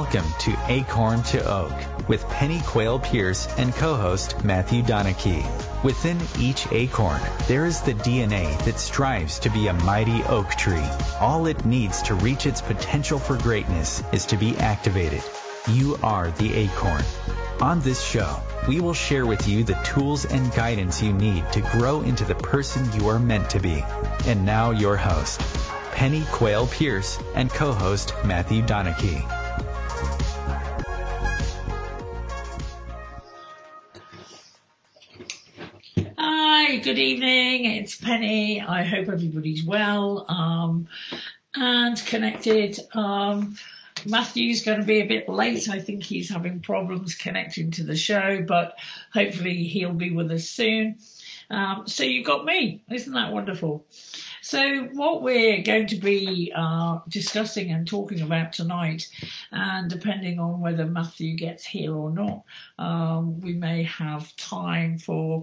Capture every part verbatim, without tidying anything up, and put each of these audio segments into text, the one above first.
Welcome to Acorn to Oak with Penny Quayle Pierce and co-host Matthew Donachie. Within each acorn, there is the D N A that strives to be a mighty oak tree. All it needs to reach its potential for greatness is to be activated. You are the acorn. On this show, we will share with you the tools and guidance you need to grow into the person you are meant to be. And now your host, Penny Quayle Pierce and co-host Matthew Donachie. Hi, good evening. It's Penny. I hope everybody's well um, and connected. Um, Matthew's going to be a bit late. I think he's having problems connecting to the show, but hopefully he'll be with us soon. Um, so you've got me. Isn't that wonderful? So what we're going to be uh, discussing and talking about tonight, and depending on whether Matthew gets here or not, um, we may have time for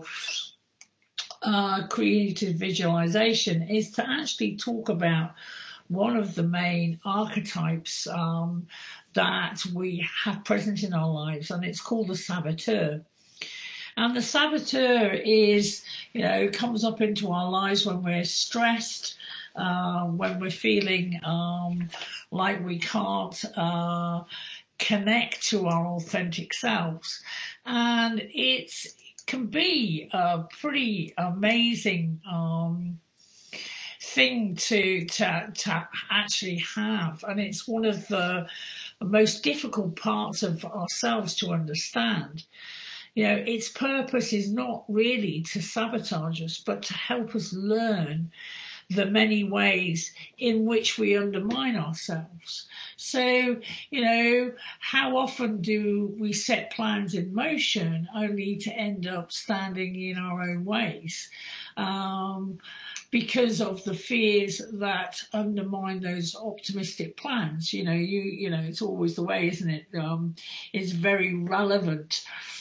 uh, creative visualization, is to actually talk about one of the main archetypes um, that we have present in our lives, and it's called the saboteur. And the saboteur is, you know, comes up into our lives when we're stressed, uh, when we're feeling um, like we can't uh, connect to our authentic selves. And it's, it can be a pretty amazing um, thing to, to, to actually have. And it's one of the most difficult parts of ourselves to understand. You know, its purpose is not really to sabotage us, but to help us learn the many ways in which we undermine ourselves. So, you know, how often do we set plans in motion only to end up standing in our own ways? Um, because of the fears that undermine those optimistic plans. You know, you, you know, it's always the way, isn't it? Um, it's very relevant.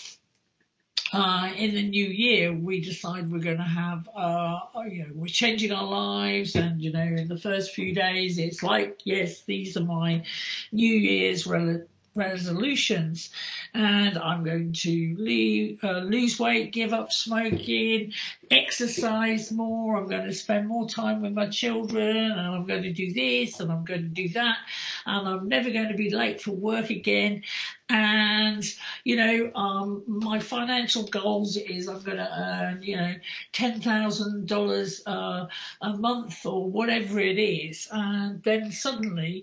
Uh, in the new year, we decide we're going to have, uh, you know, we're changing our lives. And, you know, in the first few days, it's like, yes, these are my New Year's rel- resolutions. And I'm going to leave, uh, lose weight, give up smoking, exercise more. I'm going to spend more time with my children, and I'm going to do this and I'm going to do that. And I'm never going to be late for work again. And, you know, um, my financial goals is I'm going to earn, you know, ten thousand dollars uh, a month or whatever it is. And then suddenly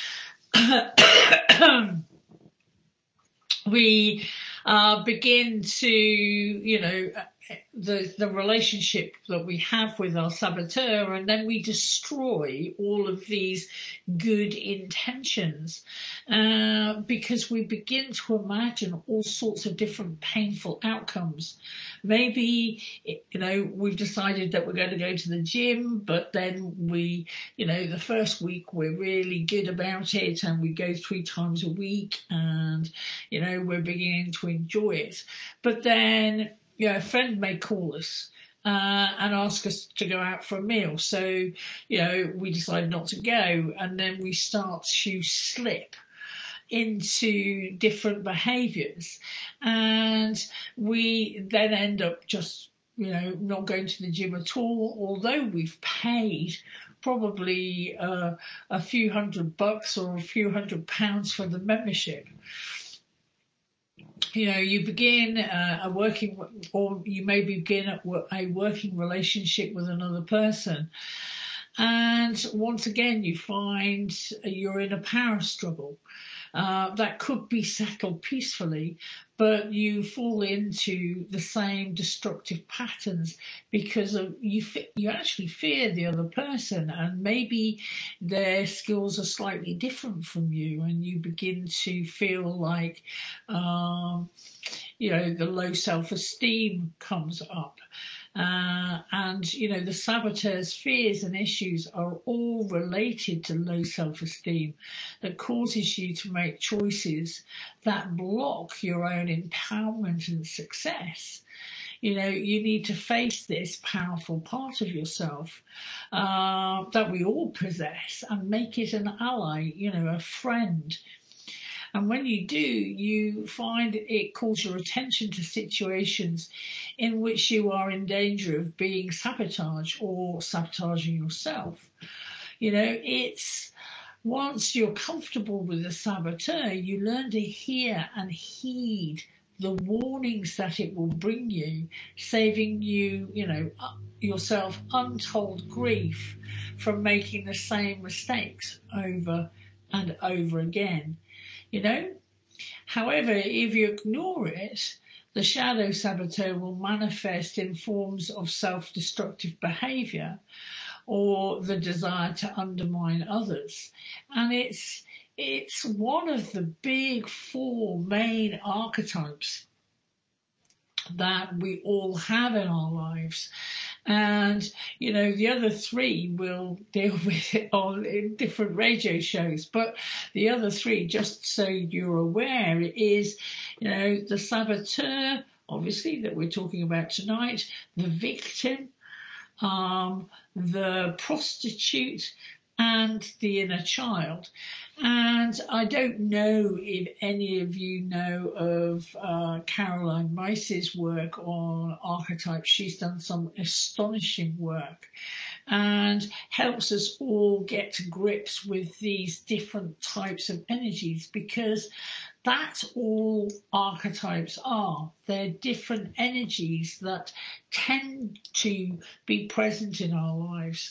we uh, begin to, you know, the the relationship that we have with our saboteur, and then we destroy all of these good intentions uh, because we begin to imagine all sorts of different painful outcomes. Maybe, you know, we've decided that we're going to go to the gym, but then we, you know, the first week we're really good about it and we go three times a week and, you know, we're beginning to enjoy it. But then, you know, a friend may call us uh, and ask us to go out for a meal. So, you know, we decide not to go, and then we start to slip into different behaviours, and we then end up just, you know, not going to the gym at all, although we've paid probably uh, a few hundred bucks or a few hundred pounds for the membership. You know, you begin uh, a working, or you may begin a working relationship with another person. And once again, you find you're in a power struggle. Uh, that could be settled peacefully, but you fall into the same destructive patterns because of you. You actually fear the other person, and maybe their skills are slightly different from you, and you begin to feel like, um, you know, the low self-esteem comes up. Uh, and, you know, the saboteur's fears and issues are all related to low self-esteem that causes you to make choices that block your own empowerment and success. You know, you need to face this powerful part of yourself uh, that we all possess and make it an ally, you know, a friend. And when you do, you find it calls your attention to situations in which you are in danger of being sabotaged or sabotaging yourself. You know, it's once you're comfortable with the saboteur, you learn to hear and heed the warnings that it will bring you, saving you, you know, yourself untold grief from making the same mistakes over and over again, you know. However, if you ignore it, the shadow saboteur will manifest in forms of self-destructive behaviour or the desire to undermine others. And it's it's one of the big four main archetypes that we all have in our lives. And, you know, the other three we'll deal with it on in different radio shows. But the other three, just so you're aware, is, you know, the saboteur, obviously, that we're talking about tonight, the victim, um, the prostitute, and the inner child. And I don't know if any of you know of uh, Caroline Myss's work on archetypes. She's done some astonishing work and helps us all get to grips with these different types of energies, because that's all archetypes are. They're different energies that tend to be present in our lives.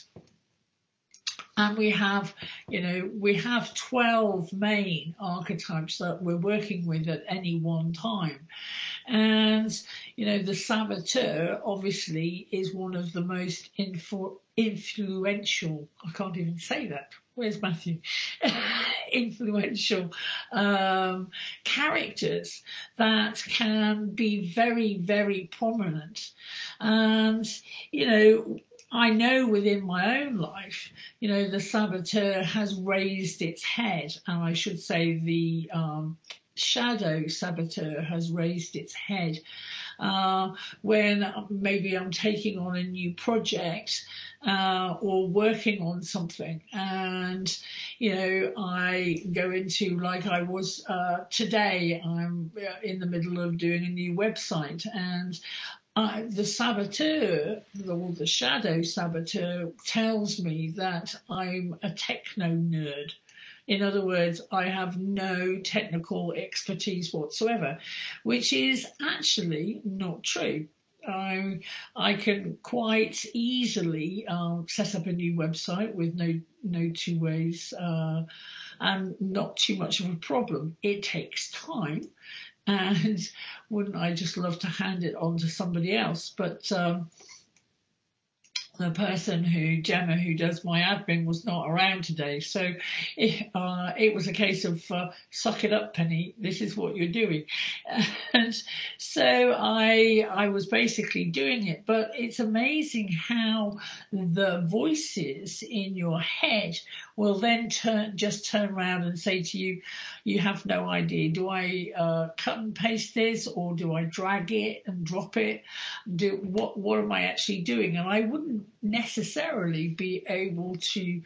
And we have, you know, we have twelve main archetypes that we're working with at any one time. And, you know, the saboteur obviously is one of the most influ- influential, I can't even say that. Where's Matthew? influential um, characters that can be very, very prominent. And, you know, I know within my own life, you know, the saboteur has raised its head, and I should say the um, shadow saboteur has raised its head uh, when maybe I'm taking on a new project uh, or working on something, and, you know, I go into, like I was uh, today, I'm in the middle of doing a new website, and Uh, the saboteur, or the shadow saboteur, tells me that I'm a techno nerd. In other words, I have no technical expertise whatsoever, which is actually not true. I, I can quite easily um, set up a new website with no no two ways uh, and not too much of a problem. It takes time. And wouldn't I just love to hand it on to somebody else? But um, the person who, Gemma, who does my admin, was not around today. So it, uh, it was a case of uh, suck it up, Penny. This is what you're doing. And so I, I was basically doing it. But it's amazing how the voices in your head will then turn, just turn around and say to you, you have no idea. Do I uh, cut and paste this, or do I drag it and drop it? Do what? What am I actually doing? And I wouldn't necessarily be able to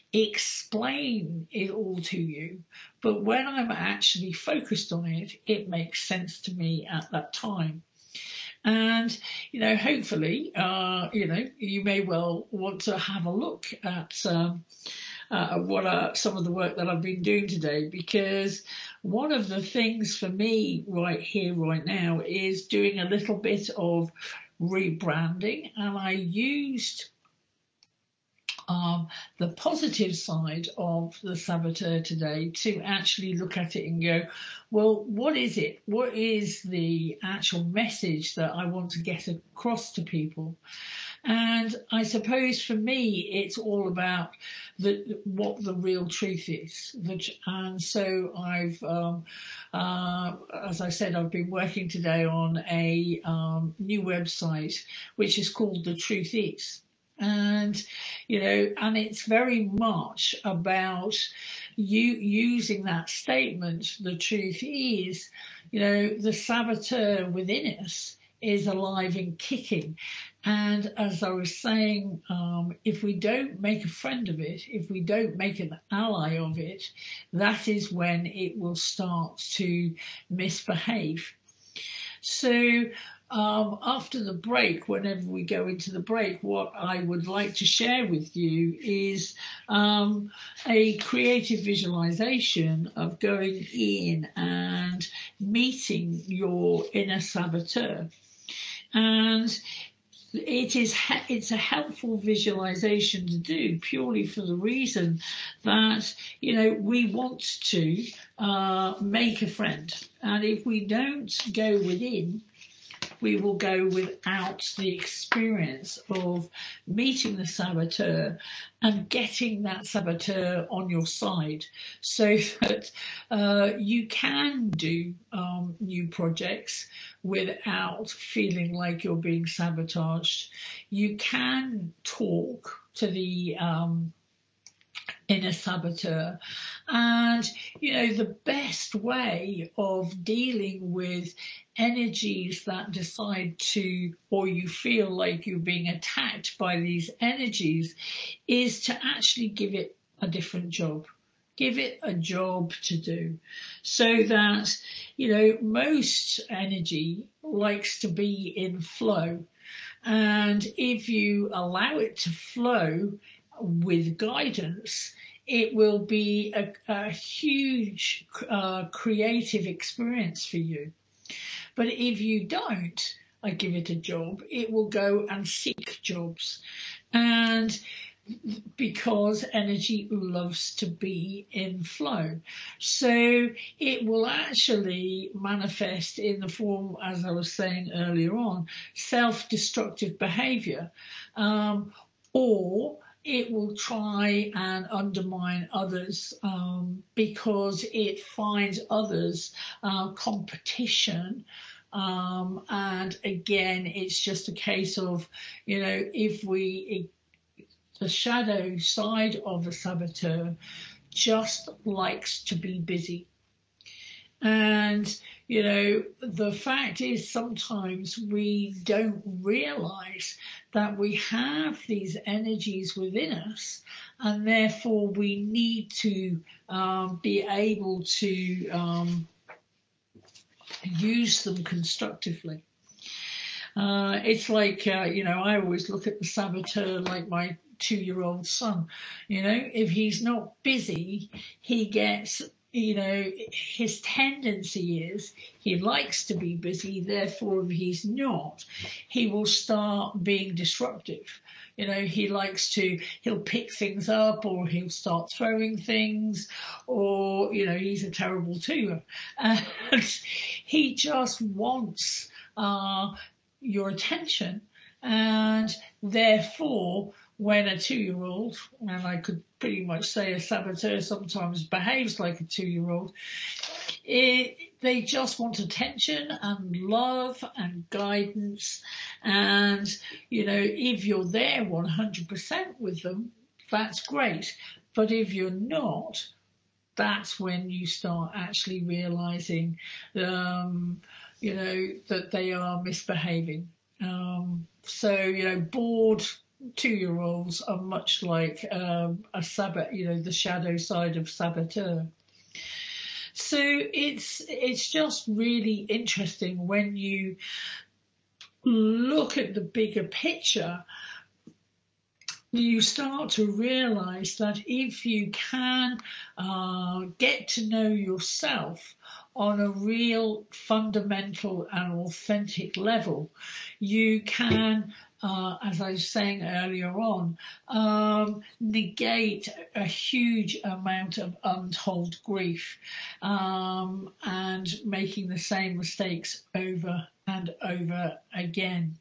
explain it all to you, but when I'm actually focused on it, it makes sense to me at that time. And, you know, hopefully, uh, you know, you may well want to have a look at um, uh, what are some of the work that I've been doing today, because one of the things for me right here, right now, is doing a little bit of rebranding, and I used um, the positive side of the saboteur today to actually look at it and go, well, what is it? What is the actual message that I want to get across to people? And I suppose for me, it's all about the, what the real truth is. And so I've, um, uh, as I said, I've been working today on a um, new website, which is called The Truth Is. And, you know, and it's very much about you using that statement, the truth is, you know, the saboteur within us is alive and kicking. And as I was saying, um, if we don't make a friend of it, if we don't make an ally of it, that is when it will start to misbehave. So um, after the break, whenever we go into the break, what I would like to share with you is um, a creative visualization of going in and meeting your inner saboteur. And it is it's a helpful visualization to do purely for the reason that, you know, we want to uh, make a friend, and if we don't go within, we will go without the experience of meeting the saboteur and getting that saboteur on your side, so that uh, you can do um, new projects without feeling like you're being sabotaged. You can talk to the um, inner saboteur, and you know, the best way of dealing with energies that decide to, or you feel like you're being attacked by these energies, is to actually give it a different job. Give it a job to do, so that, you know, most energy likes to be in flow, and if you allow it to flow with guidance, it will be a, a huge uh, creative experience for you. But if you don't, I give it a job, it will go and seek jobs. And because energy loves to be in flow, so it will actually manifest in the form, as I was saying earlier on, self-destructive behavior, um, or it will try and undermine others um, because it finds others uh, competition. Um, and again, it's just a case of, you know, if we, the shadow side of the saboteur just likes to be busy. And, you know, the fact is sometimes we don't realize that we have these energies within us, and therefore we need to um, be able to um, use them constructively. Uh, it's like, uh, you know, I always look at the saboteur like my two-year-old son. You know, if he's not busy, he gets, you know, his tendency is he likes to be busy, therefore if he's not, he will start being disruptive. You know, he likes to, he'll pick things up, or he'll start throwing things, or, you know, he's a terrible two. And he just wants uh, your attention, and therefore when a two-year-old, and I could pretty much say a saboteur sometimes behaves like a two-year-old, it, they just want attention and love and guidance. And, you know, if you're there one hundred percent with them, that's great. But if you're not, that's when you start actually realizing, um, you know, that they are misbehaving. Um, so, you know, bored two-year-olds are much like um, a sabot, you know, the shadow side of saboteur. So it's it's just really interesting when you look at the bigger picture. You start to realize that if you can uh, get to know yourself on a real fundamental and authentic level, you can, uh, as I was saying earlier on, um, negate a huge amount of untold grief um, and making the same mistakes over and over again.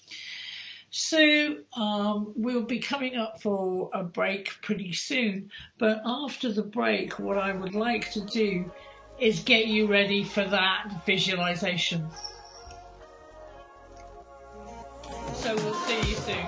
So um, we'll be coming up for a break pretty soon, but after the break, what I would like to do is get you ready for that visualization. So we'll see you soon.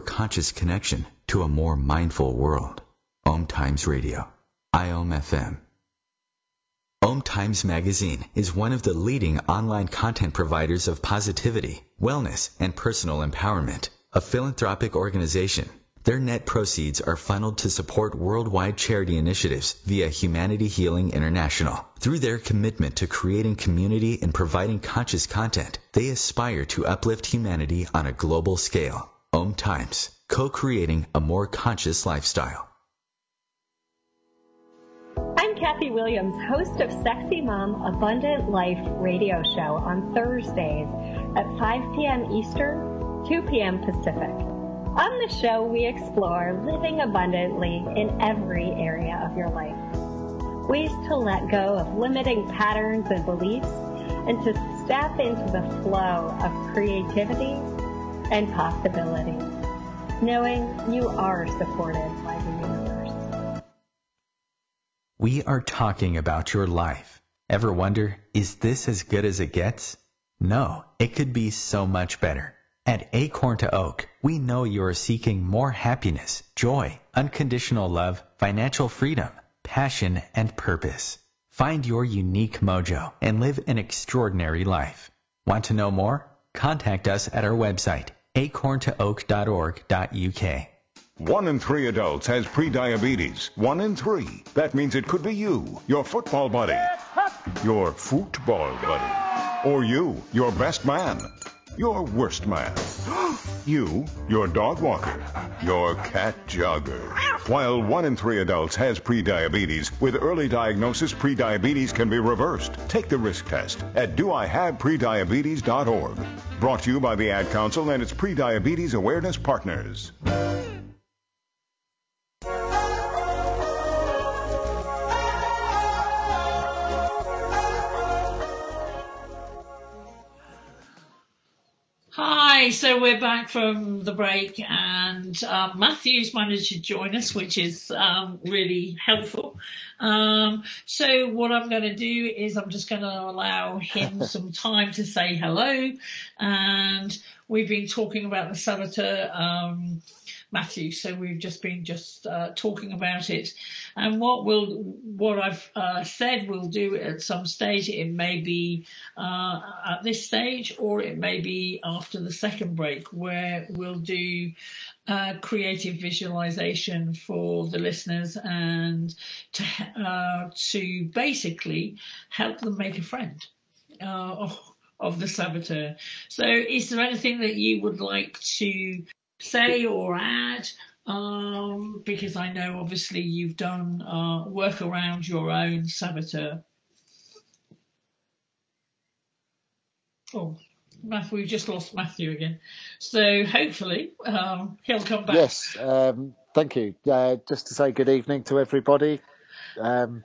conscious connection to a more mindful world. Om Times Radio, I O M F M. Om Times Magazine is one of the leading online content providers of positivity, wellness, and personal empowerment. A philanthropic organization, their net proceeds are funneled to support worldwide charity initiatives via Humanity Healing International. Through their commitment to creating community and providing conscious content, they aspire to uplift humanity on a global scale. Om Times, co-creating a more conscious lifestyle. I'm Kathy Williams, host of Sexy Mom Abundant Life radio show on Thursdays at five p.m. Eastern, two p.m. Pacific. On the show, we explore living abundantly in every area of your life. Ways to let go of limiting patterns and beliefs and to step into the flow of creativity and possibility, knowing you are supported by the universe. We are talking about your life. Ever wonder, is this as good as it gets? No, it could be so much better. At Acorn to Oak, we know you are seeking more happiness, joy, unconditional love, financial freedom, passion, and purpose. Find your unique mojo and live an extraordinary life. Want to know more? Contact us at our website, acorn to oak dot org dot u k. One in three adults has prediabetes. One in three. That means it could be you, your football buddy, your football buddy, or you, your best man. Your worst man. You, your dog walker. Your cat jogger. While one in three adults has prediabetes, with early diagnosis, prediabetes can be reversed. Take the risk test at do I have prediabetes dot org. Brought to you by the Ad Council and its Prediabetes Awareness Partners. Hi, so we're back from the break, and um, Matthew's managed to join us, which is um, really helpful. Um, so what I'm going to do is I'm just going to allow him some time to say hello, and we've been talking about the saboteur, um, Matthew, so we've just been just uh, talking about it, and what we'll, what I've uh, said we'll do at some stage. It may be uh, at this stage, or it may be after the second break, where we'll do uh, creative visualization for the listeners and to uh, to basically help them make a friend uh, of, of the saboteur. So, is there anything that you would like to say or add, um, because I know obviously you've done uh, work around your own saboteur. Oh, Matthew, we've just lost Matthew again. So hopefully um, he'll come back. Yes, um, thank you. Uh, just to say good evening to everybody. Um,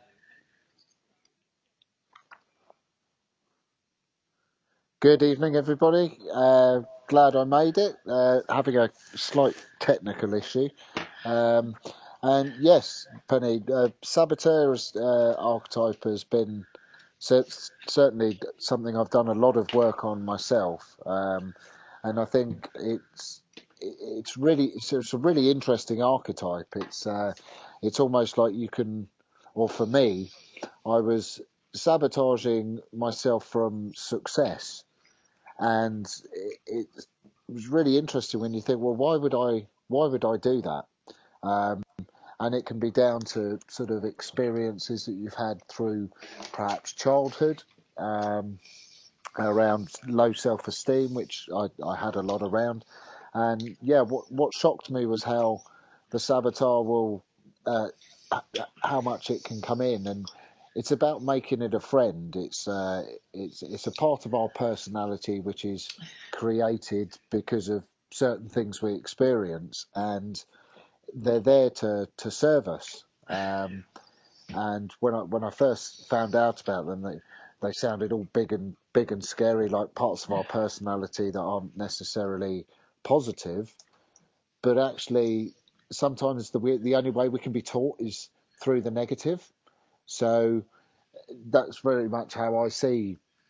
good evening, everybody. Uh, glad I made it, uh, having a slight technical issue. Um, and yes, Penny, uh, saboteur uh, archetype has been cer- certainly something I've done a lot of work on myself. Um, and I think it's it's really it's, it's a really interesting archetype. It's uh, it's almost like you can, or for me, I was sabotaging myself from success. And it, it was really interesting when you think, well, why would I, why would I do that? Um, and it can be down to sort of experiences that you've had through perhaps childhood, um, around low self-esteem, which I, I had a lot around. And yeah, what, what shocked me was how the saboteur will, uh, how much it can come in, and it's about making it a friend. It's uh, it's it's a part of our personality which is created because of certain things we experience, and they're there to, to serve us. Um, and when I when I first found out about them, they they sounded all big and big and scary, like parts of our personality that aren't necessarily positive. But actually, sometimes the the only way we can be taught is through the negative. So that's very much how I see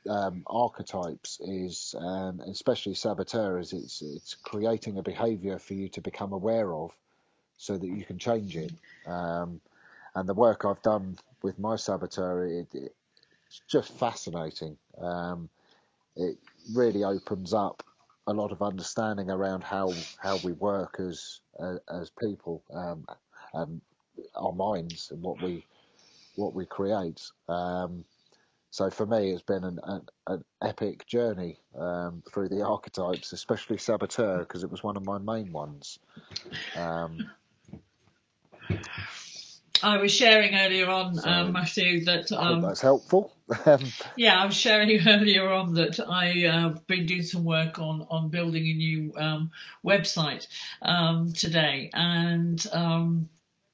um, archetypes is, um, especially saboteur, is it's it's creating a behaviour for you to become aware of, so that you can change it. Um, and the work I've done with my saboteur, it, it's just fascinating. Um, it really opens up a lot of understanding around how how we work as uh, as people, um, and our minds and what we what we create. Um, so for me, it's been an, an, an epic journey um, through the archetypes, especially saboteur, because it was one of my main ones. Um, I was sharing earlier on, So, um, Matthew, that I hope um, that's helpful. yeah, I was sharing earlier on that I have uh, been doing some work on on building a new um, website um, today, and um,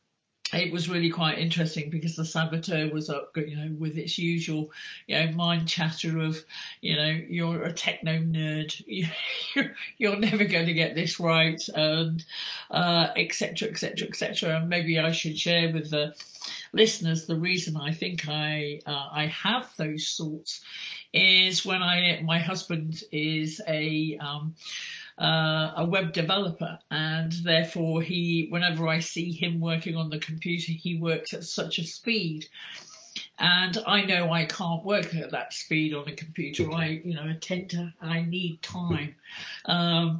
it was really quite interesting because the saboteur was up, you know, with its usual, you know, mind chatter of, you know, you're a techno nerd, you're, you're never going to get this right, and uh, et cetera, et cetera, et cetera. And maybe I should share with the listeners the reason I think I uh, I have those thoughts is when I my husband is a um, Uh, a web developer, and therefore he, whenever I see him working on the computer, he works at such a speed, and I know I can't work at that speed on a computer. I, you know, I tend to, I need time um,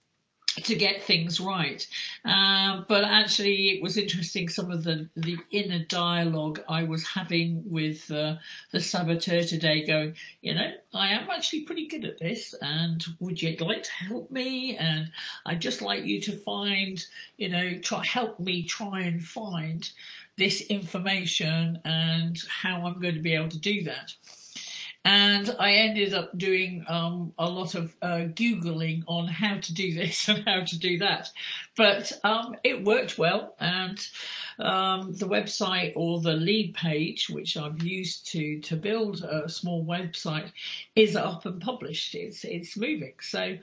to get things right. Um, but actually, it was interesting some of the the inner dialogue I was having with uh, the saboteur today, going, you know, I am actually pretty good at this, and would you like to help me? And I'd just like you to find, you know, try help me try and find this information and how I'm going to be able to do that. And I ended up doing um, a lot of uh, Googling on how to do this and how to do that. But um, it worked well. And um, the website, or the lead page, which I've used to, to build a small website, is up and published. It's, it's moving. So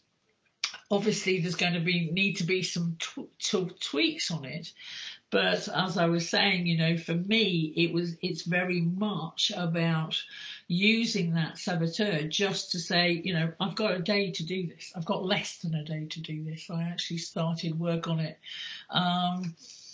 obviously there's going to be need to be some tw- tw- tweaks on it. But as I was saying, you know, for me, it was it's very much about using that saboteur just to say, you know, I've got a day to do this. I've got less than a day to do this. I actually started work on it um,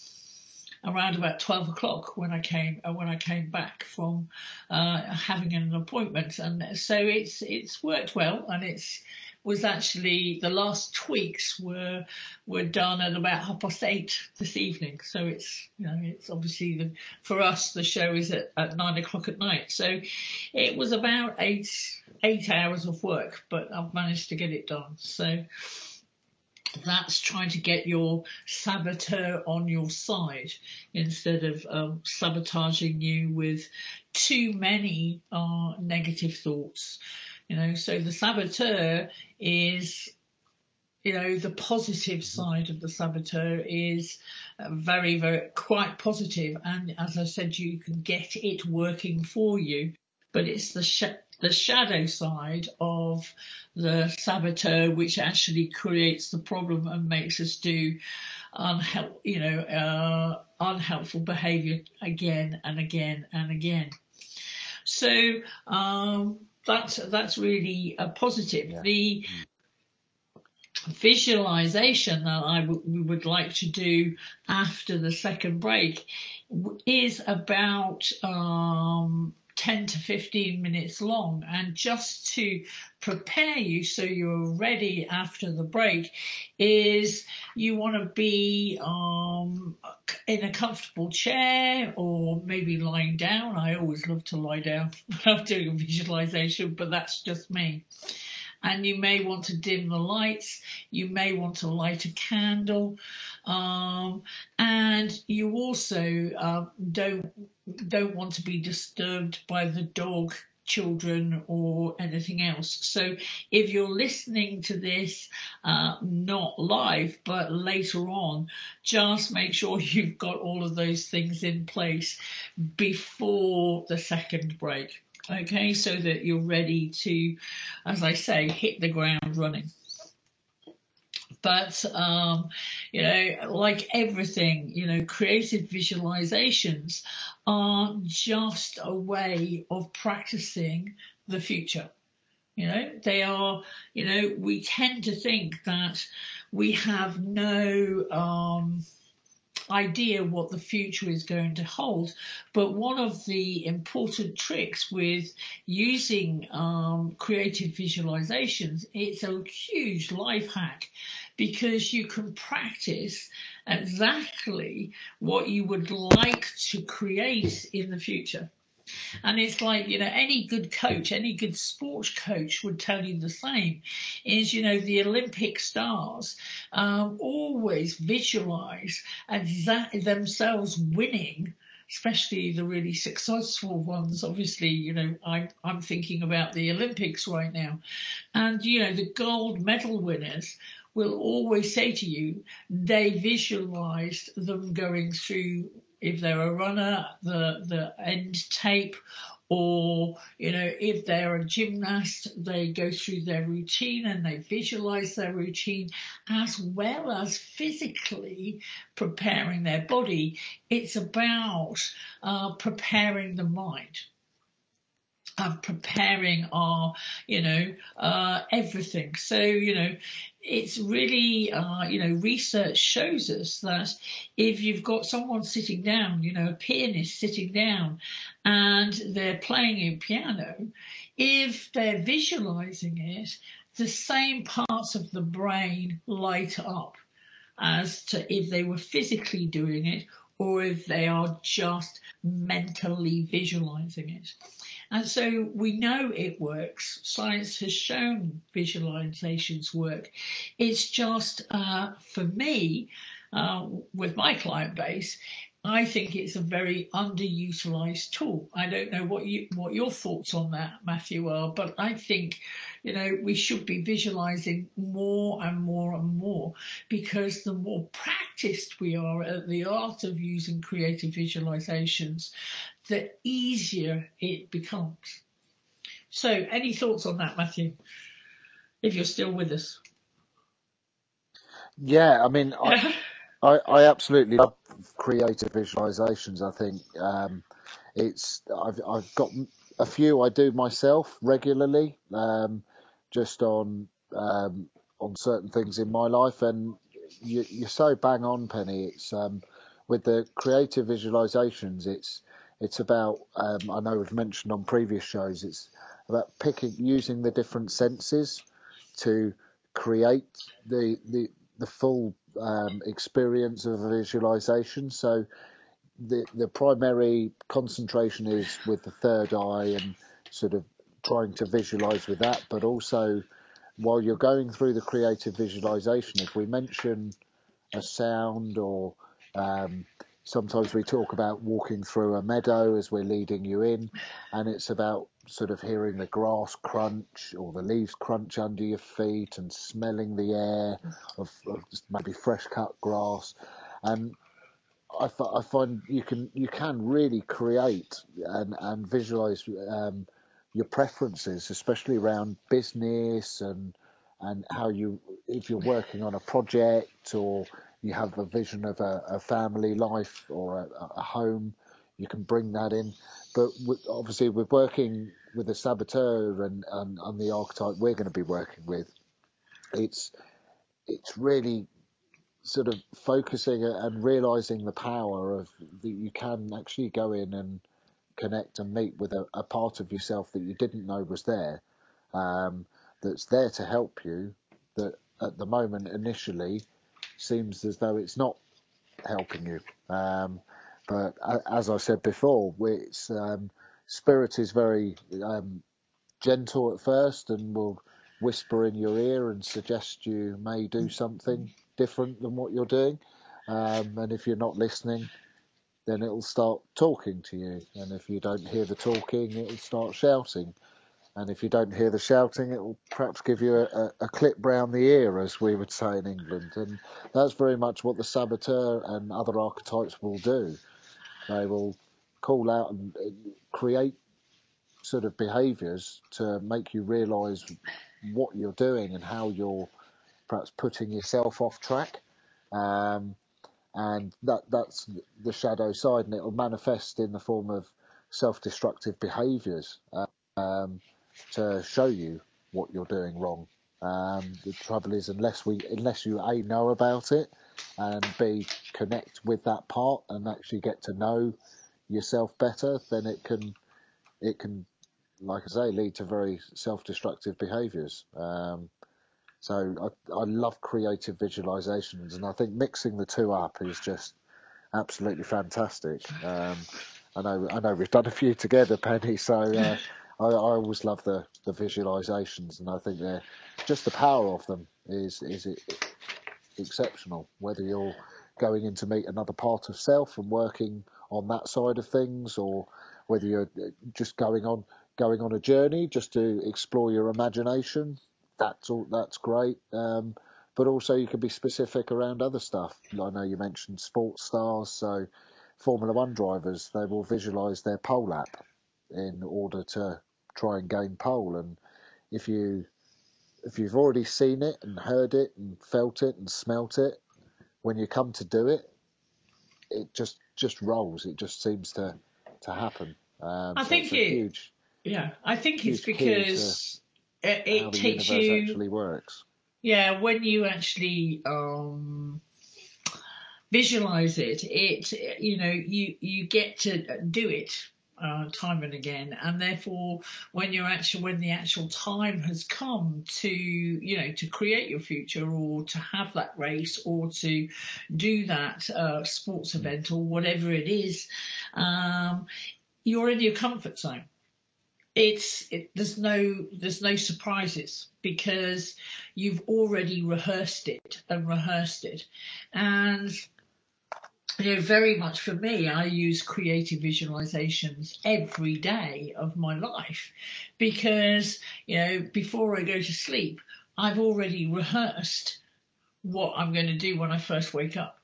around about twelve o'clock when I came uh, when I came back from uh, having an appointment, and so it's it's worked well, and it's. was actually the last tweaks were were done at about half past eight this evening. So it's, you know, it's obviously the, for us the show is at, at nine o'clock at night. So it was about eight eight hours of work, but I've managed to get it done. So that's trying to get your saboteur on your side instead of um, sabotaging you with too many uh, negative thoughts. You know, so the saboteur is, you know, the positive side of the saboteur is very, very quite positive. And as I said, you can get it working for you. But it's the sh- the shadow side of the saboteur which actually creates the problem and makes us do unhelp, you know, uh, unhelpful behaviour again and again and again. So, um, That's that's really a positive. Yeah. The visualization that I w- we would like to do after the second break is about um, ten to fifteen minutes long, and just to prepare you so you're ready after the break is you want to be um, in a comfortable chair or maybe lying down. I always love to lie down when I'm doing a visualization, but that's just me. And you may want to dim the lights. You may want to light a candle. Um, and you also uh, don't don't want to be disturbed by the dog, children, or anything else. So if you're listening to this, uh, not live, but later on, just make sure you've got all of those things in place before the second break. Okay, so that you're ready to, as I say, hit the ground running. But, um, you know, like everything, you know, creative visualizations are just a way of practicing the future. You know, they are, you know, we tend to think that we have no um, idea what the future is going to hold. But one of the important tricks with using um, creative visualizations, it's a huge life hack, because you can practice exactly what you would like to create in the future. And it's like, you know, any good coach, any good sports coach would tell you the same, is, you know, the Olympic stars um, always visualize exactly themselves winning, especially the really successful ones. Obviously, you know, I, I'm thinking about the Olympics right now. And, you know, the gold medal winners will always say to you, they visualized them going through, if they're a runner, the, the end tape, or, you know, if they're a gymnast, they go through their routine and they visualize their routine, as well as physically preparing their body. It's about uh, preparing the mind. Of preparing our, you know, uh, everything. So, you know, it's really, uh, you know, research shows us that if you've got someone sitting down, you know, a pianist sitting down, and they're playing a piano, if they're visualizing it, the same parts of the brain light up as to if they were physically doing it, or if they are just mentally visualizing it. And so we know it works. Science has shown visualizations work. It's just, uh, for me, uh, with my client base, I think it's a very underutilized tool. I don't know what you, what your thoughts on that, Matthew, are, but I think, you know, we should be visualizing more and more and more, because the more practiced we are at the art of using creative visualizations, the easier it becomes. So, any thoughts on that, Matthew, if you're still with us? Yeah, I mean, I, I, I absolutely love creative visualizations. I think um, it's I've I've got a few I do myself regularly, um, just on um, on certain things in my life, and you, you're so bang on, Penny. It's um, with the creative visualizations. It's it's about um, I know we've mentioned on previous shows. It's about picking using the different senses to create the the the full um, experience of a visualization. So the the primary concentration is with the third eye and sort of trying to visualize with that, but also while you're going through the creative visualization, if we mention a sound, or um, sometimes we talk about walking through a meadow as we're leading you in, and it's about sort of hearing the grass crunch or the leaves crunch under your feet and smelling the air of, of just maybe fresh cut grass. And I, I find you can you can really create and, and visualize um, your preferences, especially around business and and how you, if you're working on a project or you have a vision of a, a family life or a, a home, you can bring that in. But with, obviously, with working with the saboteur and, and, and the archetype we're going to be working with, it's it's really sort of focusing and realizing the power of that you can actually go in and connect and meet with a, a part of yourself that you didn't know was there, um, that's there to help you, that at the moment initially seems as though it's not helping you. Um, but as I said before, it's, um, spirit is very um, gentle at first and will whisper in your ear and suggest you may do something different than what you're doing. Um, and if you're not listening, then it'll start talking to you. And if you don't hear the talking, it'll start shouting. And if you don't hear the shouting, it will perhaps give you a, a, a clip round the ear, as we would say in England. And that's very much what the saboteur and other archetypes will do. They will call out and create sort of behaviours to make you realise what you're doing and how you're perhaps putting yourself off track. Um, and that that's the shadow side, and it will manifest in the form of self-destructive behaviours. Um, to show you what you're doing wrong. Um, the trouble is, unless we, unless you A, know about it, and B, connect with that part and actually get to know yourself better, then it can, it can, like I say, lead to very self-destructive behaviours. Um, so I, I love creative visualizations, and I think mixing the two up is just absolutely fantastic. Um, I know, I know we've done a few together, Penny. So uh, I, I always love the, the visualizations, and I think they're just the power of them is is it, exceptional. Whether you're going in to meet another part of self and working on that side of things, or whether you're just going on going on a journey just to explore your imagination, that's all. That's great. Um, but also you can be specific around other stuff. I know you mentioned sports stars, so Formula One drivers, they will visualise their pole lap in order to try and gain pole. And if you if you've already seen it and heard it and felt it and smelt it, when you come to do it, it just just rolls. It just seems to to happen. Um, I so think it's a it. huge, Yeah, I think it's huge key to because it, it how the takes universe you. actually works. Yeah, when you actually um, visualize it, it you know you you get to do it uh, time and again, and therefore when you're actually when the actual time has come to you know to create your future, or to have that race, or to do that uh, sports event, or whatever it is, um, you're in your comfort zone. It's it, there's no there's no surprises, because you've already rehearsed it and rehearsed it. And you know, very much for me, I use creative visualizations every day of my life, because you know before I go to sleep, I've already rehearsed what I'm going to do when I first wake up.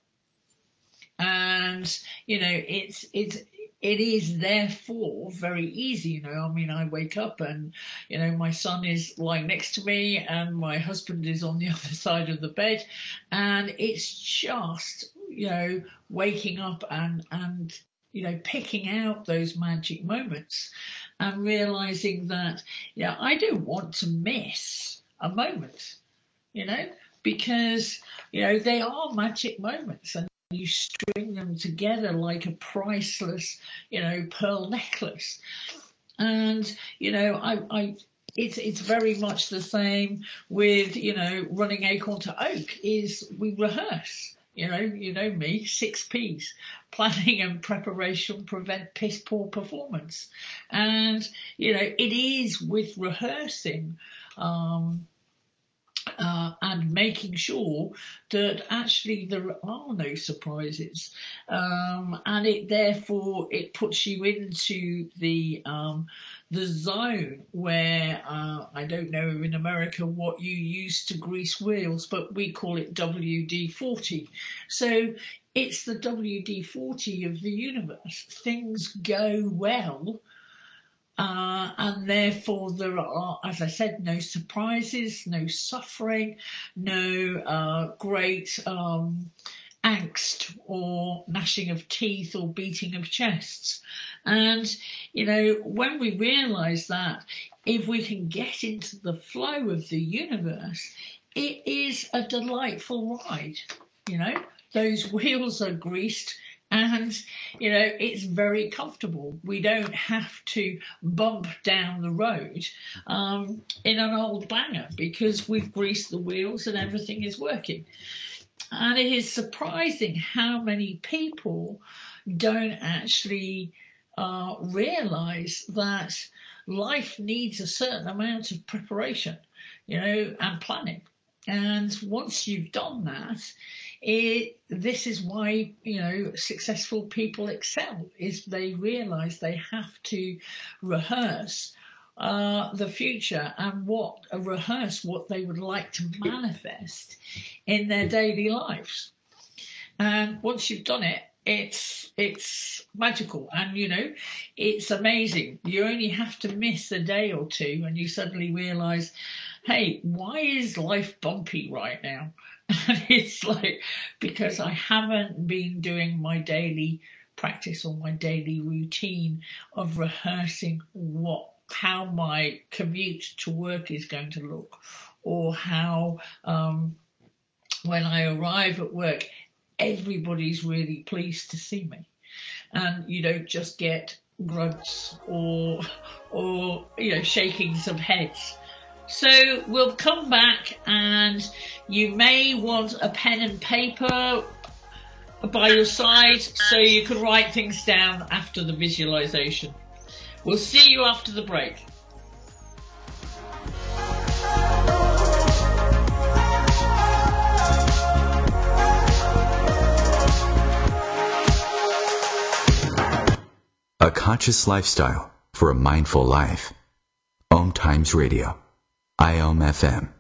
And you know it's it's it is therefore very easy. You know, I mean, I wake up and you know my son is lying next to me and my husband is on the other side of the bed, and it's just you know waking up and and you know picking out those magic moments and realizing that yeah I don't want to miss a moment, you know, because you know they are magic moments, and you string them together like a priceless, you know, pearl necklace. And, you know, I, I, it's, it's very much the same with, you know, running Acorn to Oak is we rehearse, you know, you know me, six P's, planning and preparation prevent piss poor performance. And, you know, it is with rehearsing, um, Uh, and making sure that actually there are no surprises, um, and it therefore it puts you into the um, the zone where uh, I don't know in America what you use to grease wheels, but we call it W D forty. So it's the W D forty of the universe. Things go well. Uh, and therefore there are, as I said, no surprises, no suffering, no uh, great um, angst or gnashing of teeth or beating of chests. And, you know, when we realise that, if we can get into the flow of the universe, it is a delightful ride, you know. Those wheels are greased. And, you know, it's very comfortable. We don't have to bump down the road um, in an old banger because we've greased the wheels and everything is working. And it is surprising how many people don't actually uh, realise that life needs a certain amount of preparation, you know, and planning. And once you've done that, It, this is why, you know, successful people excel, is they realise they have to rehearse uh, the future and what uh, rehearse what they would like to manifest in their daily lives. And once you've done it, it's it's magical, and you know it's amazing. You only have to miss a day or two, and you suddenly realise, hey, why is life bumpy right now? And it's like, because I haven't been doing my daily practice or my daily routine of rehearsing what how my commute to work is going to look, or how um, when I arrive at work, everybody's really pleased to see me. And you don't just get grunts or, or you know, shakings of heads. So we'll come back, and you may want a pen and paper by your side so you can write things down after the visualization. We'll see you after the break. A conscious lifestyle for a mindful life. Om Times Radio. I O M F M.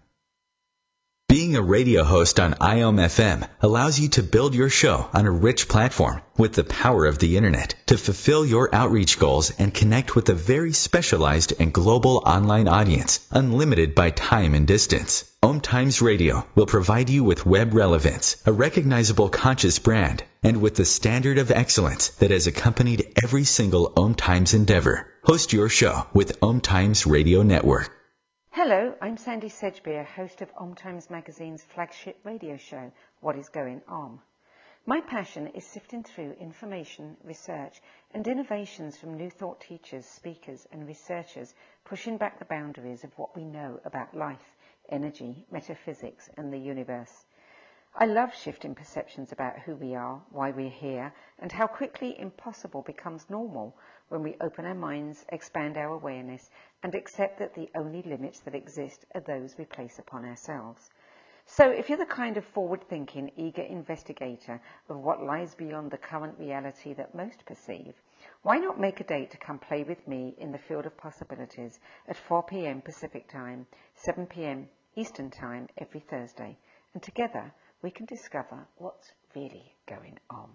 Being a radio host on I O M F M allows you to build your show on a rich platform with the power of the internet to fulfill your outreach goals and connect with a very specialized and global online audience, unlimited by time and distance. Om Times Radio will provide you with web relevance, a recognizable conscious brand, and with the standard of excellence that has accompanied every single Om Times endeavor. Host your show with Om Times Radio Network. Hello, I'm Sandy Sedgbeer, host of Om Times Magazine's flagship radio show, What is Going On. My passion is sifting through information, research, and innovations from new thought teachers, speakers, and researchers pushing back the boundaries of what we know about life, energy, metaphysics, and the universe. I love shifting perceptions about who we are, why we're here, and how quickly impossible becomes normal when we open our minds, expand our awareness, and accept that the only limits that exist are those we place upon ourselves. So if you're the kind of forward-thinking, eager investigator of what lies beyond the current reality that most perceive, why not make a date to come play with me in the field of possibilities at four p.m. Pacific Time, seven p.m. Eastern Time every Thursday, and together we can discover what's really going on.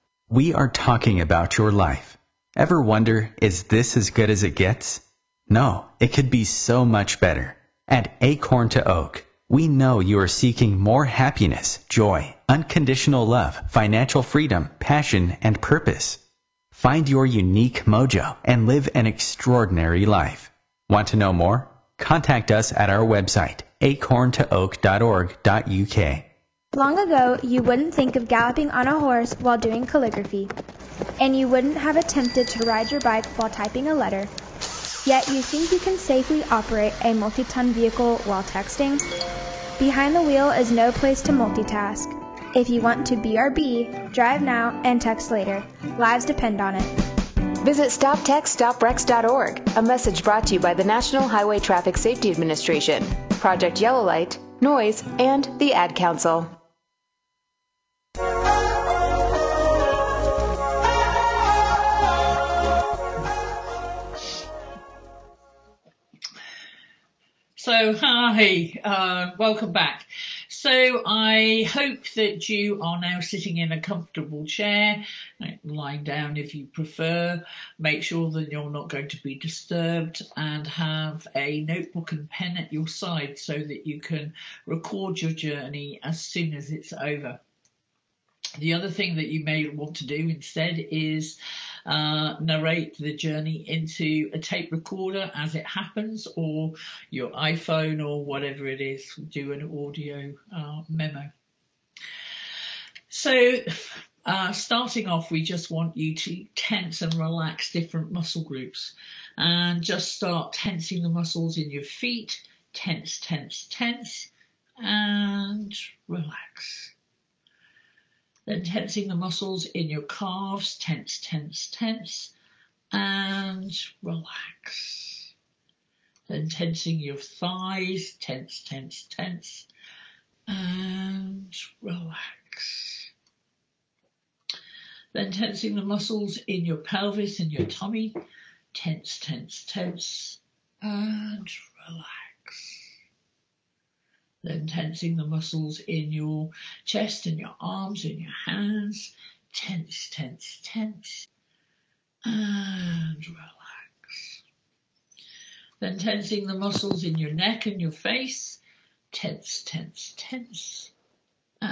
We are talking about your life. Ever wonder, is this as good as it gets? No, it could be so much better. At Acorn to Oak, we know you are seeking more happiness, joy, unconditional love, financial freedom, passion, and purpose. Find your unique mojo and live an extraordinary life. Want to know more? Contact us at our website, acorn to oak dot org dot u k. Long ago, you wouldn't think of galloping on a horse while doing calligraphy, and you wouldn't have attempted to ride your bike while typing a letter. Yet you think you can safely operate a multi-ton vehicle while texting? Behind the wheel is no place to multitask. If you want to B R B, drive now and text later. Lives depend on it. Visit stop text stop wrecks dot org, a message brought to you by the National Highway Traffic Safety Administration, Project Yellow Light, Noise, and the Ad Council. So, hi, uh, welcome back. So, I hope that you are now sitting in a comfortable chair, lying down if you prefer. Make sure that you're not going to be disturbed, and have a notebook and pen at your side so that you can record your journey as soon as it's over. The other thing that you may want to do instead is uh, narrate the journey into a tape recorder as it happens, or your iPhone or whatever it is, do an audio uh, memo. So uh, starting off, we just want you to tense and relax different muscle groups, and just start tensing the muscles in your feet. Tense, tense, tense, and relax. Then tensing the muscles in your calves, tense, tense, tense, and relax. Then tensing your thighs, tense, tense, tense, and relax. Then tensing the muscles in your pelvis and your tummy, tense, tense, tense, and relax. Then tensing the muscles in your chest and your arms and your hands. Tense, tense, tense. And relax. Then tensing the muscles in your neck and your face. Tense, tense, tense.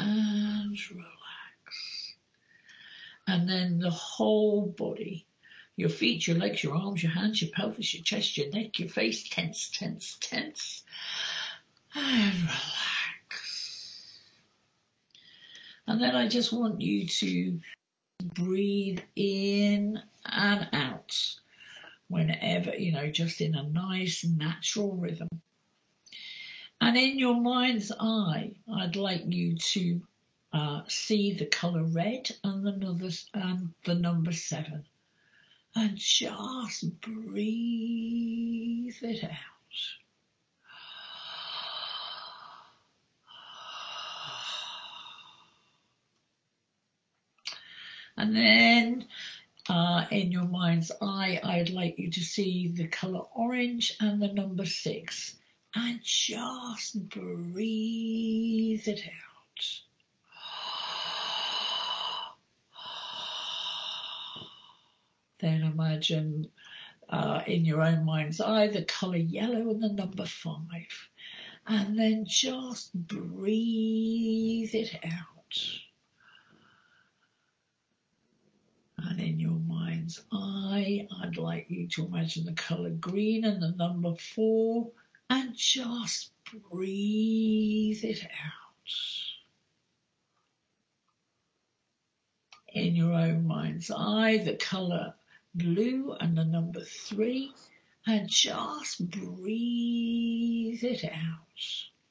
And relax. And then the whole body. Your feet, your legs, your arms, your hands, your pelvis, your chest, your neck, your face, tense, tense, tense. And relax. And then I just want you to breathe in and out whenever, you know, just in a nice natural rhythm. And in your mind's eye, I'd like you to uh, see the colour red and the number, and the number seven. And just breathe it out. And then uh, in your mind's eye, I'd like you to see the colour orange and the number six. And just breathe it out. Then imagine uh, in your own mind's eye the colour yellow and the number five. And then just breathe it out. And in your mind's eye, I'd like you to imagine the colour green and the number four. And just breathe it out. In your own mind's eye, the colour blue and the number three, and just breathe it out.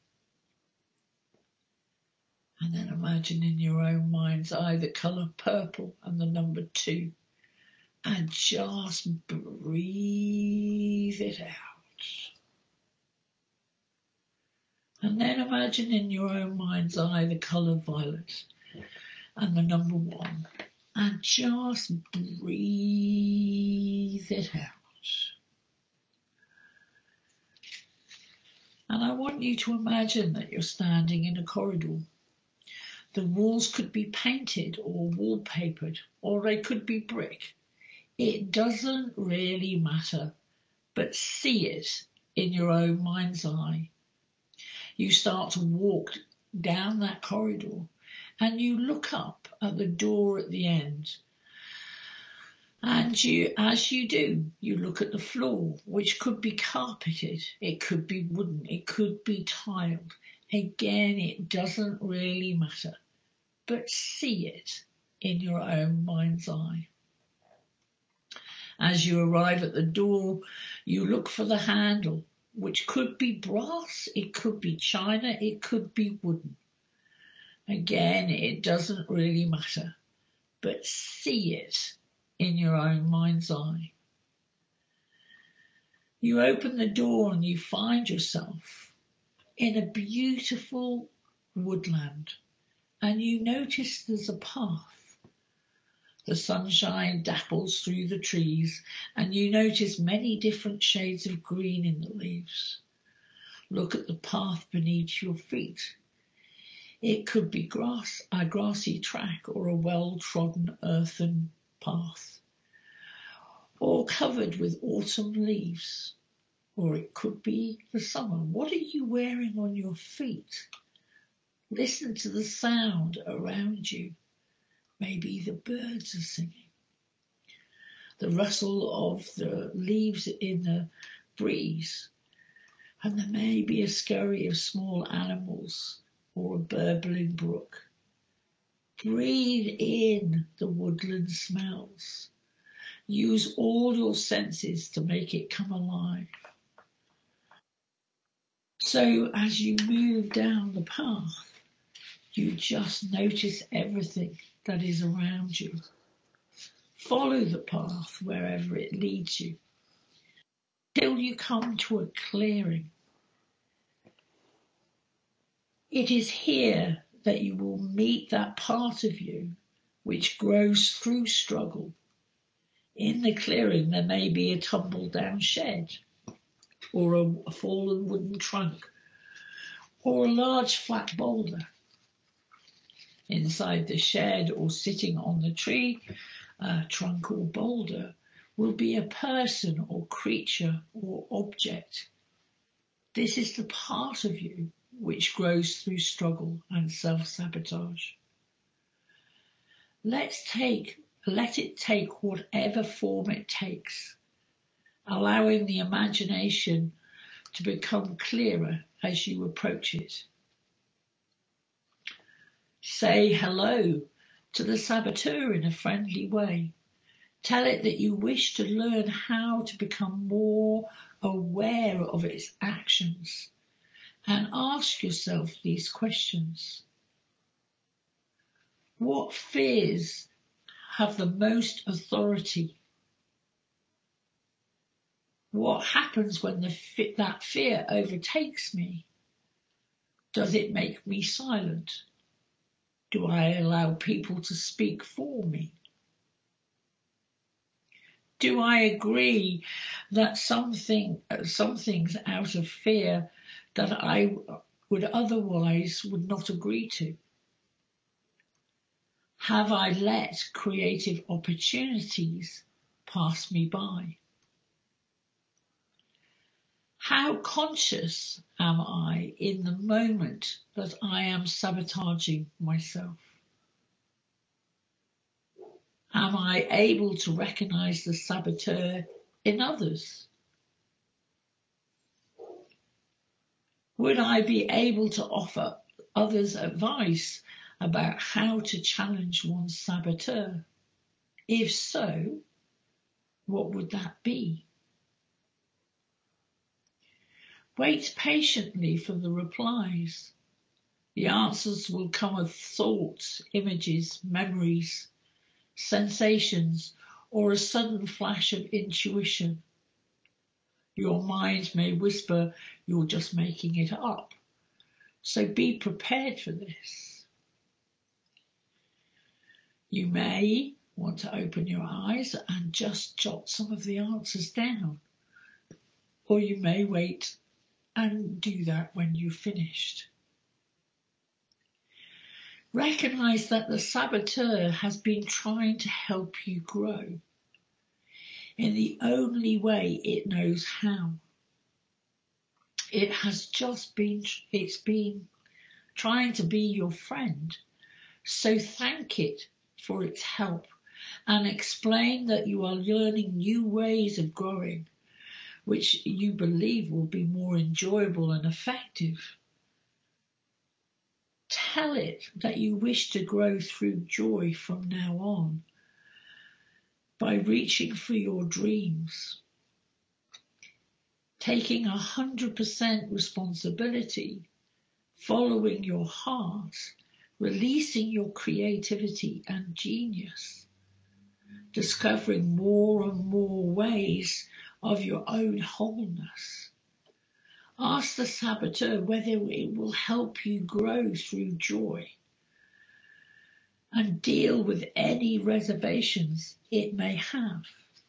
And then imagine in your own mind's eye the colour purple and the number two, and just breathe it out. And then imagine in your own mind's eye the colour violet and the number one, and just breathe it out. And I want you to imagine that you're standing in a corridor. The walls could be painted or wallpapered, or they could be brick. It doesn't really matter, but see it in your own mind's eye. You start to walk down that corridor and you look up at the door at the end. And you, as you do, you look at the floor, which could be carpeted, it could be wooden, it could be tiled. Again, it doesn't really matter, but see it in your own mind's eye. As you arrive at the door, you look for the handle, which could be brass, it could be china, it could be wooden. Again, it doesn't really matter, but see it in your own mind's eye. You open the door and you find yourself in a beautiful woodland, and you notice there's a path. The sunshine dapples through the trees, and you notice many different shades of green in the leaves. Look at the path beneath your feet. It could be grass, a grassy track, or a well-trodden earthen path, or covered with autumn leaves, or it could be the summer. What are you wearing on your feet? Listen to the sound around you. Maybe the birds are singing. The rustle of the leaves in the breeze. And there may be a scurry of small animals or a burbling brook. Breathe in the woodland smells. Use all your senses to make it come alive. So as you move down the path, you just notice everything that is around you. Follow the path wherever it leads you till you come to a clearing. It is here that you will meet that part of you which grows through struggle. In the clearing there may be a tumble down shed, or a, a fallen wooden trunk, or a large flat boulder. Inside the shed or sitting on the tree, uh, trunk or boulder, will be a person or creature or object. This is the part of you which grows through struggle and self-sabotage. Let's take let it take whatever form it takes, allowing the imagination to become clearer as you approach it. Say hello to the saboteur in a friendly way. Tell it that you wish to learn how to become more aware of its actions, and ask yourself these questions. What fears have the most authority? What happens when the fi- that fear overtakes me? Does it make me silent? Do I allow people to speak for me? Do I agree that something, some things out of fear that I would otherwise would not agree to? Have I let creative opportunities pass me by? How conscious am I in the moment that I am sabotaging myself? Am I able to recognize the saboteur in others? Would I be able to offer others advice about how to challenge one's saboteur? If so, what would that be? Wait patiently for the replies. The answers will come with thoughts, images, memories, sensations, or a sudden flash of intuition. Your mind may whisper, you're just making it up. So be prepared for this. You may want to open your eyes and just jot some of the answers down. Or you may wait and do that when you've finished. Recognize that the saboteur has been trying to help you grow in the only way it knows how. It has just been, it's been trying to be your friend. So thank it for its help and explain that you are learning new ways of growing, which you believe will be more enjoyable and effective. Tell it that you wish to grow through joy from now on by reaching for your dreams, taking one hundred percent responsibility, following your heart, releasing your creativity and genius, discovering more and more ways of your own wholeness. Ask the saboteur whether it will help you grow through joy and deal with any reservations it may have.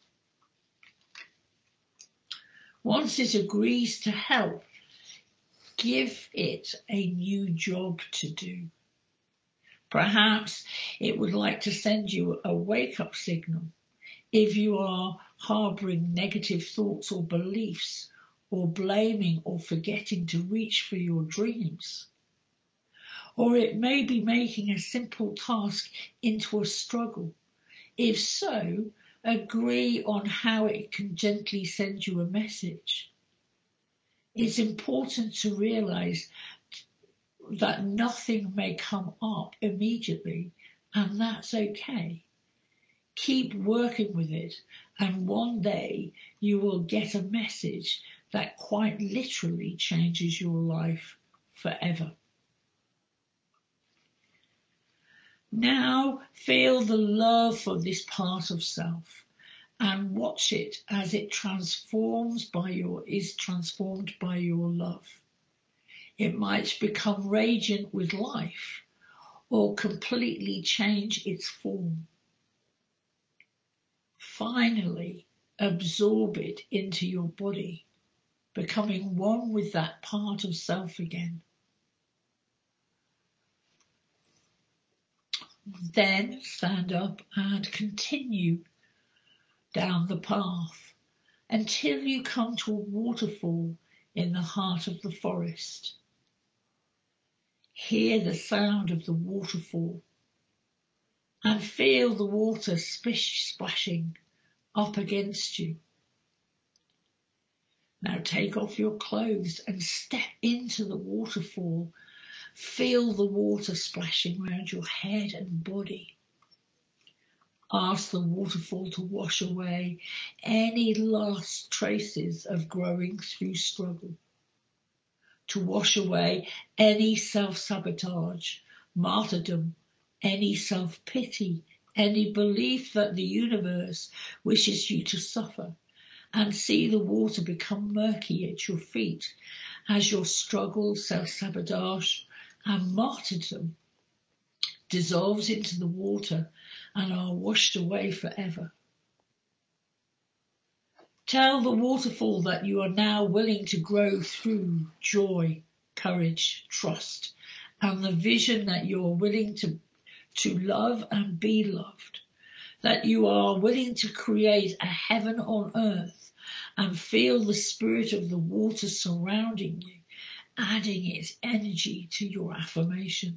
Once it agrees to help, give it a new job to do. Perhaps it would like to send you a wake-up signal if you are harboring negative thoughts or beliefs, or blaming or forgetting to reach for your dreams. Or it may be making a simple task into a struggle. If so, agree on how it can gently send you a message. It's important to realize that nothing may come up immediately, and that's okay. Keep working with it, and one day you will get a message that quite literally changes your life forever. Now feel the love for this part of self and watch it as it transforms by your, is transformed by your love. It might become radiant with life or completely change its form. Finally, absorb it into your body, becoming one with that part of self again. Then stand up and continue down the path until you come to a waterfall in the heart of the forest. Hear the sound of the waterfall. and feel the water splish splashing up against you. Now take off your clothes and step into the waterfall. Feel the water splashing around your head and body. Ask the waterfall to wash away any last traces of growing through struggle, to wash away any self-sabotage, martyrdom, any self-pity, any belief that the universe wishes you to suffer, and see the water become murky at your feet as your struggle, self-sabotage and martyrdom dissolves into the water and are washed away forever. Tell the waterfall that you are now willing to grow through joy, courage, trust, and the vision that you are willing to, to love and be loved, that you are willing to create a heaven on earth and feel the spirit of the water surrounding you, adding its energy to your affirmation.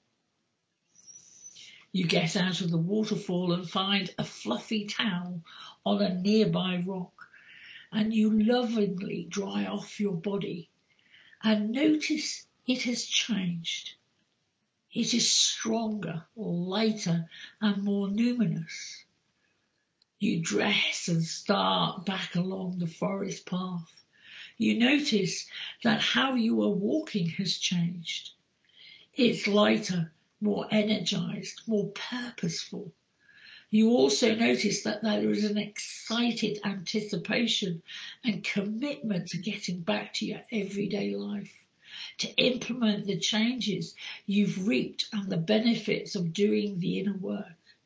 You get out of the waterfall and find a fluffy towel on a nearby rock, and you lovingly dry off your body and notice it has changed. It is stronger, lighter, and more luminous. You dress and start back along the forest path. You notice that how you are walking has changed. It's lighter, more energized, more purposeful. You also notice that there is an excited anticipation and commitment to getting back to your everyday life, to implement the changes you've reaped and the benefits of doing the inner work.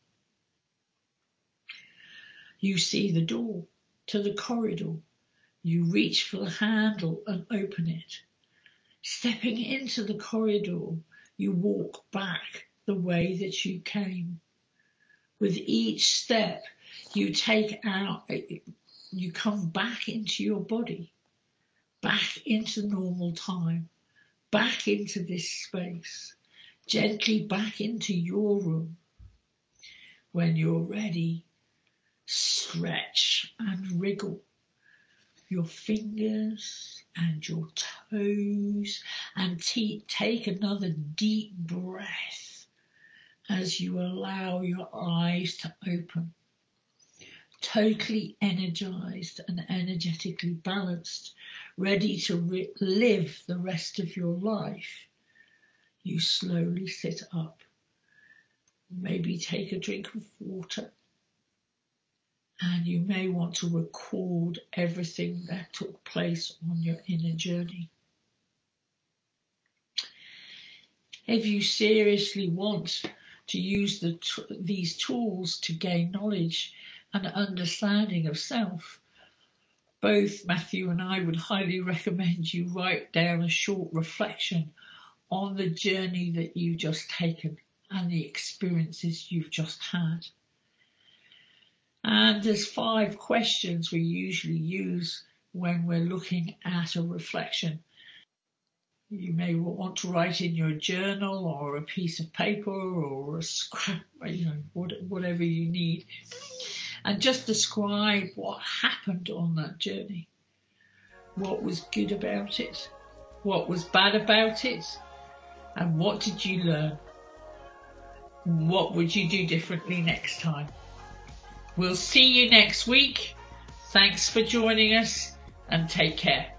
You see the door to the corridor. You reach for the handle and open it. Stepping into the corridor, you walk back the way that you came. With each step, you take out, you come back into your body, back into normal time, back into this space, gently back into your room. When you're ready, stretch and wriggle your fingers and your toes and t- take another deep breath as you allow your eyes to open. Totally energized and energetically balanced, ready to re- live the rest of your life, you slowly sit up. Maybe take a drink of water. And you may want to record everything that took place on your inner journey. If you seriously want to use the t- these tools to gain knowledge and understanding of self, both Matthew and I would highly recommend you write down a short reflection on the journey that you've just taken and the experiences you've just had. And there's five questions we usually use when we're looking at a reflection. You may want to write in your journal or a piece of paper or a scrap, you know, whatever you need. And just describe what happened on that journey. What was good about it? What was bad about it? And what did you learn? What would you do differently next time? We'll see you next week. Thanks for joining us and take care.